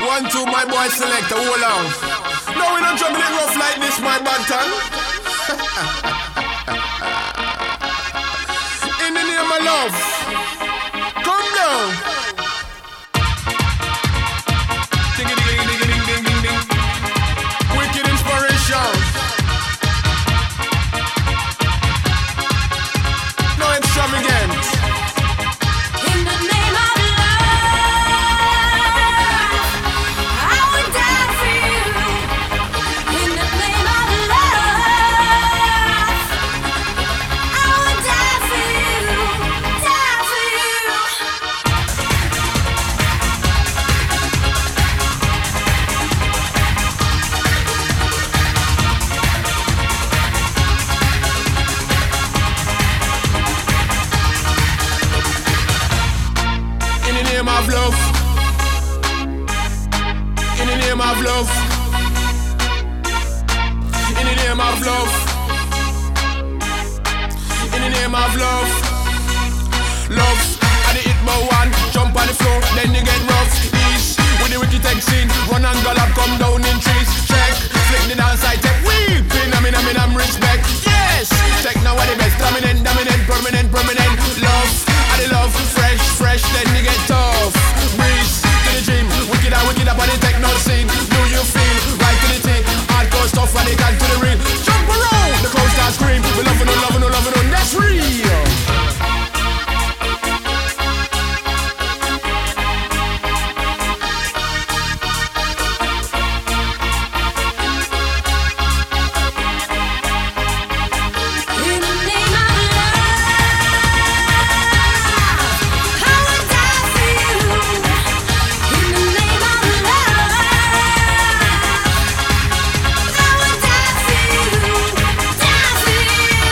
1, 2, my boy selector, hold on. No, we don't jumping it rough like this, my bantan. In the name of love, come down. Ding, ding, ding, ding, ding, ding, ding, ding. Wicked inspiration. No extravagant. In the name of love, I would die for you. In the name of love, I would die for you, die for you. In the name of love. In the name of love. In the name of love. In the name of love. Love. I dey hit my one, jump on the floor, then you get rough. Ease with the wicked tech scene, run and gallop, come down in trees. Check, flick the dance I take. Weep, I'm respect. Yes, check now what the best. Dominant, dominant, permanent, permanent. Love, I dey love, fresh, fresh, then you get tough. Breeze to the dream, wicked up on the techno scene. Do you feel right to the thing? Hardcore stuff when they can to the ring. Jump around, the crowd start scream. We loving on, loving on, loving on. That's real. In the name of love, I would die for you. In the name of love, I would die for you, die for you.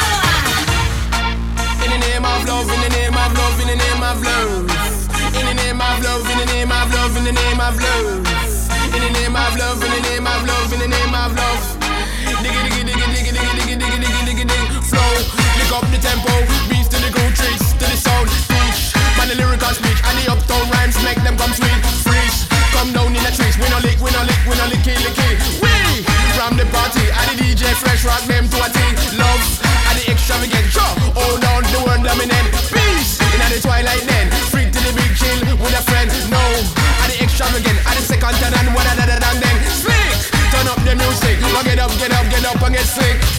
In the name of love, in the name of love, in the name of love. In the name of love, in the name of love, in the name of love. In the name of love, in the name of love, in the name of love. Diggy diggy diggy diggy diggy diggy diggy diggy diggy diggy. Flow, lick up the tempo, beats to the groove, trees to the sound. Teach, man the lyrical speech, and the uptown rhymes make them come sweet. Freeze, come down in the trees. We no lick, we no lick, we no licky licky. We from the party, and the DJ fresh rock them to a T. Love, and the extravagant, sure. Hold on, the word dominant. Peace, in the twilight then. Free to the big chill with a friend. No, and the extravagant, and the second turn and one another than then. Slick, turn up the music. Now get up, get up, get up and get slick.